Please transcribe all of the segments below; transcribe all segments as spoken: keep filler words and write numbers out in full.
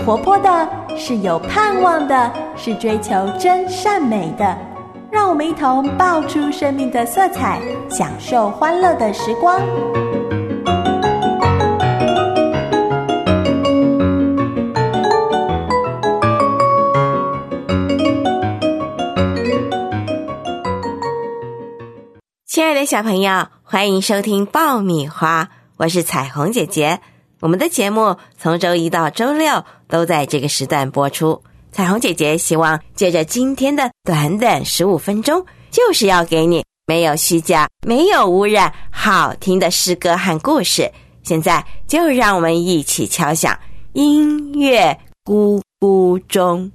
活泼的，是有盼望的，是追求真善美的。让我们一同爆出生命的色彩，享受欢乐的时光。 亲爱的小朋友，欢迎收听爆米花，我是彩虹姐姐。我们的节目从周一到周六都在这个时段播出。彩虹姐姐希望借着今天的短短十五分钟，就是要给你没有虚假、没有污染、好听的诗歌和故事。现在就让我们一起敲响音乐咕咕钟。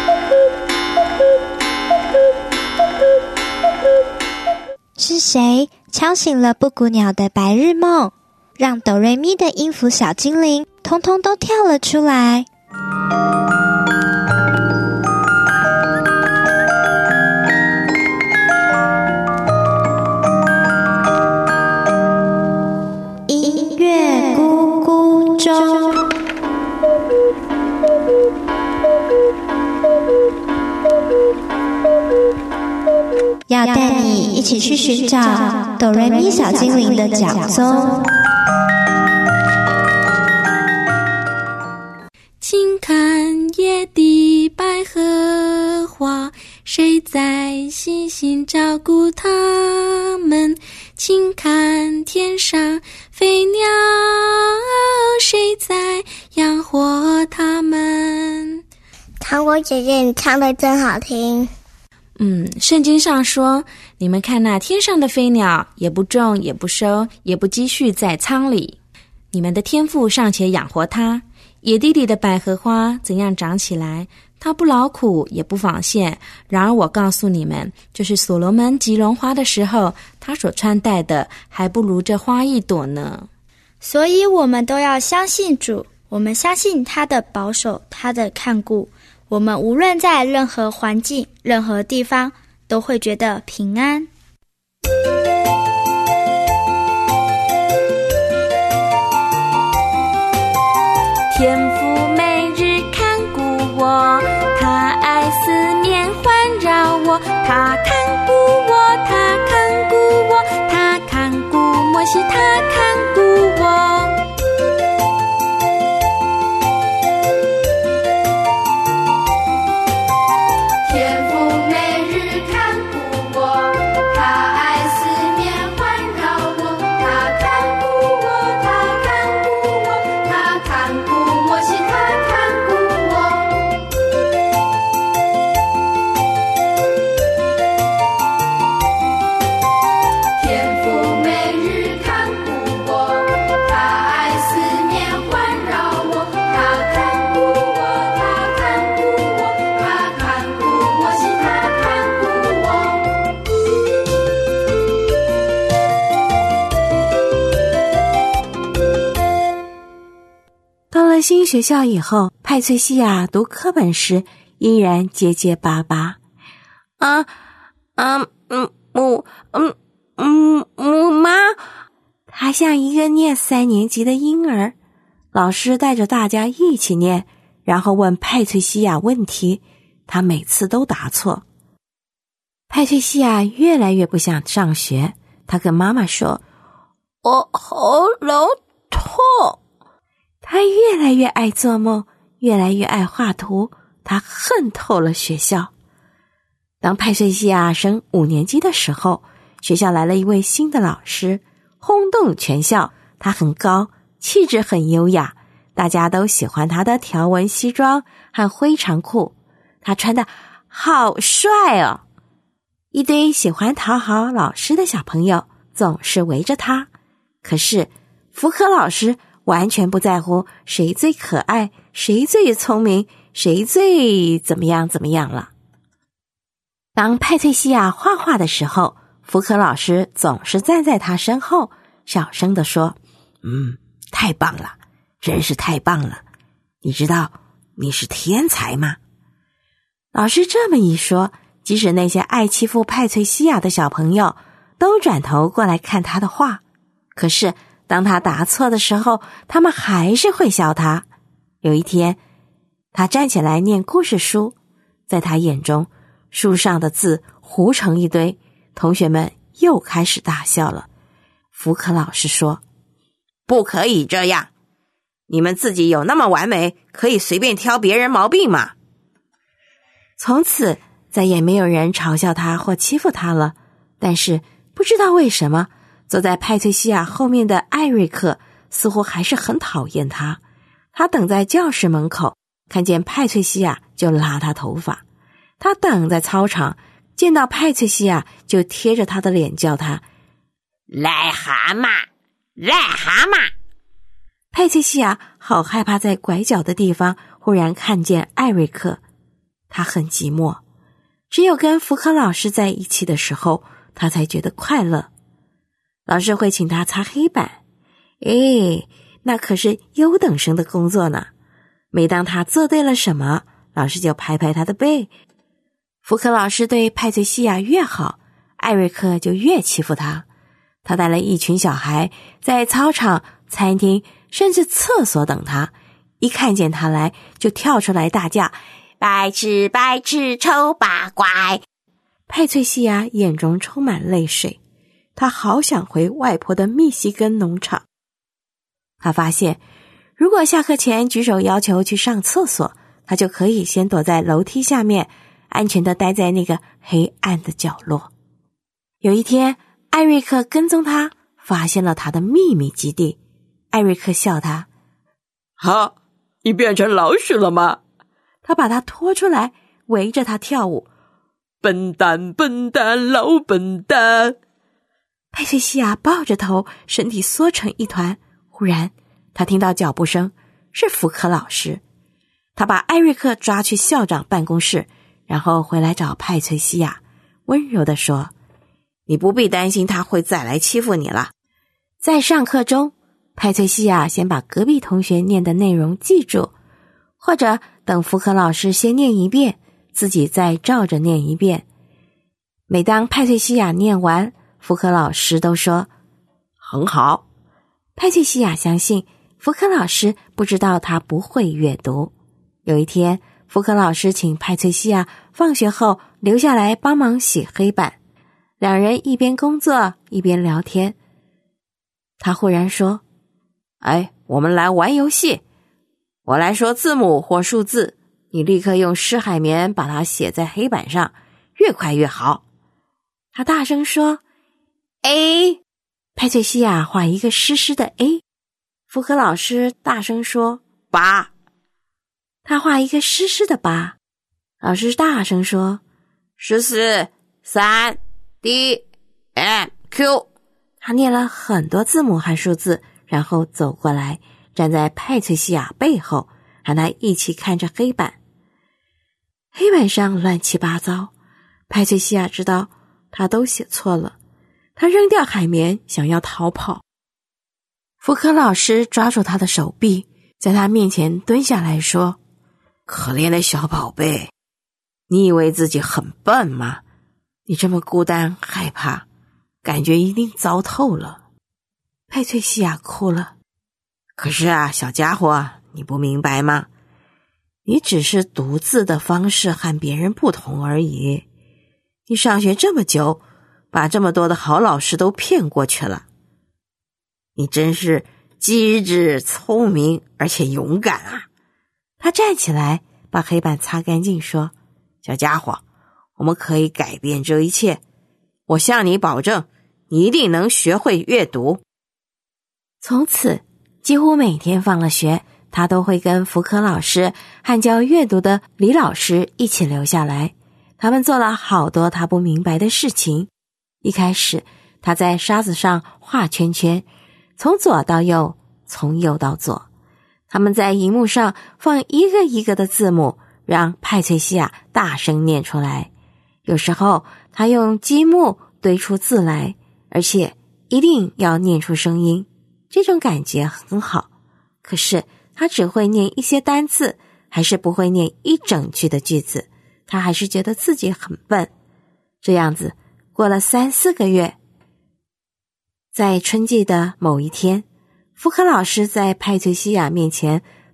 是谁敲醒了布谷鸟的白日梦，让哆瑞咪的音符小精灵通通都跳了出来？音乐咕咕钟，要带你一起去寻找哆瑞咪小精灵的脚踪。 请看野地百合花，谁在细心照顾它们？请看天上飞鸟，谁在养活它们？ 糖果姐姐，你唱得真好听。 嗯，圣经上说，你们看那天上的飞鸟，也不种，也不收，也不积蓄在仓里，你们的天父尚且养活它。野地里的百合花怎样长起来，它不劳苦也不纺线，然而我告诉你们，就是所罗门极荣华的时候，他所穿戴的还不如这花一朵呢。 所以我们都要相信主，我们相信他的保守，他的看顾，我们无论在任何环境、任何地方，都会觉得平安。 天父每日看顾我，他爱四面环绕我，他看顾我，他看顾我，他看顾摩西，他看顾我。 天父每日看顾我，他爱四面环绕我，他看顾我，他看顾我，他看顾摩西，他看顾我。天父每日看顾我，他爱四面环绕我，他看顾我，他看顾我，他看顾摩西，他看顾我。 到了新学校以后，派翠西亚读课本时依然结结巴巴。啊啊嗯母嗯嗯母妈，她像一个念三年级的婴儿。老师带着大家一起念，然后问派翠西亚问题，她每次都答错。派翠西亚越来越不想上学，她跟妈妈说：“我喉咙痛。”她越来越爱做梦，越来越爱画图，她恨透了学校。当派翠西亚升五年级的时候，学校来了一位新的老师，轰动全校。他很高，气质很优雅，大家都喜欢他的条纹西装和灰长裤，他穿得好帅哦。一堆喜欢讨好老师的小朋友总是围着他，可是福可老师完全不在乎谁最可爱，谁最聪明，谁最怎么样怎么样了。当派翠西亚画画的时候，福可老师总是站在他身后，小声地说：“嗯，太棒了，真是太棒了！你知道你是天才吗？”老师这么一说，即使那些爱欺负派翠西亚的小朋友都转头过来看他的画。可是当他答错的时候，他们还是会笑他。有一天， 他站起来念故事书，在他眼中，书上的字糊成一堆，同学们又开始大笑了。福克老师说：“不可以这样，你们自己有那么完美，可以随便挑别人毛病吗？”从此再也没有人嘲笑他或欺负他了。但是不知道为什么，坐在派翠西亚后面的艾瑞克似乎还是很讨厌他。他等在教室门口，看见派翠西亚就拉他头发；他等在操场，见到派翠西亚就贴着他的脸叫他癞蛤蟆，癞蛤蟆。派翠西亚好害怕在拐角的地方忽然看见艾瑞克，他很寂寞，只有跟福克老师在一起的时候，他才觉得快乐。老师会请他擦黑板，诶，那可是优等生的工作呢。每当他做对了什么，老师就拍拍他的背。福克老师对派翠西亚越好，艾瑞克就越欺负他。他带了一群小孩在操场、餐厅甚至厕所等他，一看见他来就跳出来大叫：“白痴白痴丑八怪！”派翠西亚眼中充满泪水，她好想回外婆的密西根农场。她发现，如果下课前举手要求去上厕所，她就可以先躲在楼梯下面，安全地待在那个黑暗的角落。有一天，艾瑞克跟踪他，发现了他的秘密基地。艾瑞克笑他：“哈，你变成老鼠了吗？”他把他拖出来，围着他跳舞。笨蛋笨蛋老笨蛋。派翠西亚抱着头，身体缩成一团。忽然他听到脚步声，是福克老师。他把艾瑞克抓去校长办公室，然后回来找派翠西亚，温柔地说：“你不必担心他会再来欺负你了。”在上课中，派翠西亚先把隔壁同学念的内容记住，或者等福克老师先念一遍，自己再照着念一遍。每当派翠西亚念完，福克老师都说：“很好。”派翠西亚相信福克老师不知道他不会阅读。有一天，福克老师请派翠西亚放学后留下来帮忙洗黑板，两人一边工作一边聊天。他忽然说：“哎，我们来玩游戏，我来说字母或数字，你立刻用湿海绵把它写在黑板上，越快越好。”他大声说 A， 派翠西亚画一个湿湿的 A。 福克老师大声说八，他画一个湿湿的八。老师大声说十四、三、D、M、Q。 他念了很多字母和数字，然后走过来，站在派翠西亚背后，和他一起看着黑板。黑板上乱七八糟，派翠西亚知道他都写错了，他扔掉海绵，想要逃跑。福克老师抓住他的手臂，在他面前蹲下来说：“可怜的小宝贝，你以为自己很笨吗？你这么孤单害怕，感觉一定糟透了。”派翠西亚哭了。可是啊，小家伙，你不明白吗？你只是读字的方式和别人不同而已。你上学这么久，把这么多的好老师都骗过去了。你真是机智、聪明，而且勇敢啊！他站起来，把黑板擦干净，说：“小家伙，我们可以改变这一切。我向你保证，你一定能学会阅读。”从此，几乎每天放了学，他都会跟福克老师和教阅读的李老师一起留下来。他们做了好多他不明白的事情。一开始，他在沙子上画圈圈，从左到右，从右到左。他们在荧幕上放一个一个的字母，让派翠西亚大声念出来。有时候，他用积木堆出字来，而且一定要念出声音。这种感觉很好。可是，他只会念一些单字，还是不会念一整句的句子。他还是觉得自己很笨。这样子过了三四个月，在春季的某一天，福克老师在派翠西亚面前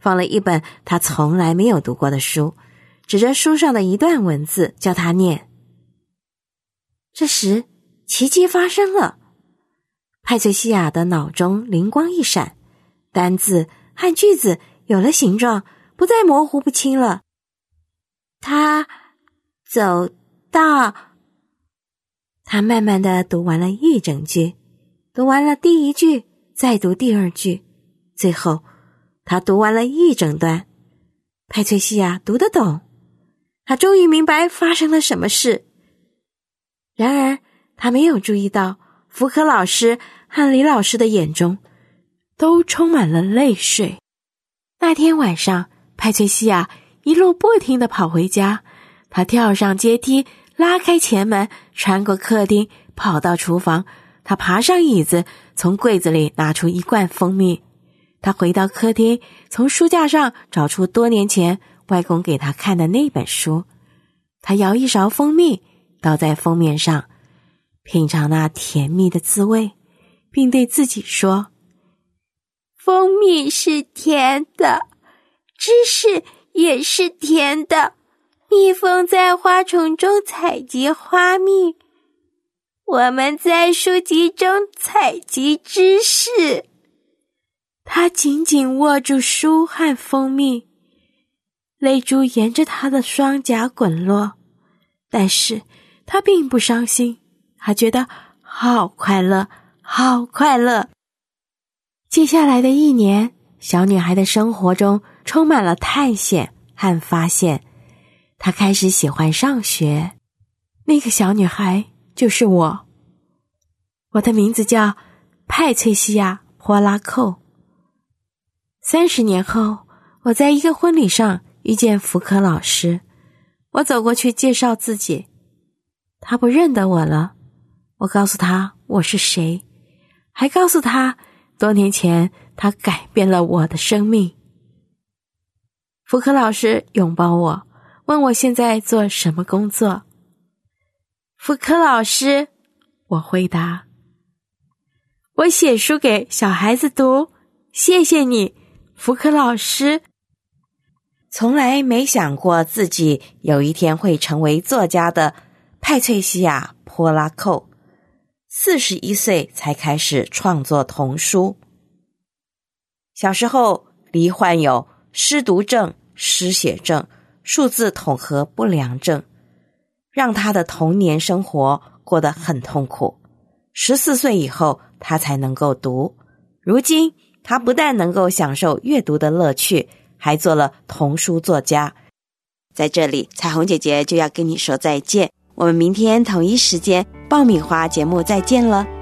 放了一本他从来没有读过的书，指着书上的一段文字叫他念。这时奇迹发生了，派翠西亚的脑中灵光一闪，单字和句子有了形状，不再模糊不清了。他走到，他慢慢地读完了一整句，读完了第一句，再读第二句，最后他读完了一整段。派翠西亚读得懂，他终于明白发生了什么事。然而他没有注意到福可老师和李老师的眼中都充满了泪水。那天晚上，派翠西亚一路不停地跑回家，她跳上阶梯，拉开前门，穿过客厅，跑到厨房。她爬上椅子，从柜子里拿出一罐蜂蜜。她回到客厅，从书架上找出多年前外公给她看的那本书。她舀一勺蜂蜜，倒在蜂面上，品尝那甜蜜的滋味，并对自己说：蜂蜜是甜的，知识也是甜的，蜜蜂在花丛中采集花蜜，我们在书籍中采集知识。他紧紧握住书和蜂蜜，泪珠沿着他的双颊滚落，但是他并不伤心，他觉得好快乐，好快乐。接下来的一年，小女孩的生活中充满了探险和发现。她开始喜欢上学，那个小女孩就是我。我的名字叫派翠西亚·波拉寇。三十年后，我在一个婚礼上遇见福可老师，我走过去介绍自己，他不认得我了。我告诉他我是谁，还告诉他多年前他改变了我的生命。福可老师拥抱我，问我现在做什么工作。福可老师，我回答，我写书给小孩子读，谢谢你，福可老师。从来没想过自己有一天会成为作家的派翠西亚·波拉寇，四十一岁才开始创作童书。小时候罹患有失读症、失写症、数字统合不良症，让他的童年生活过得很痛苦。十四岁以后，他才能够读。如今，他不但能够享受阅读的乐趣，还做了童书作家。在这里，彩虹姐姐就要跟你说再见。我们明天同一时间爆米花节目再见了。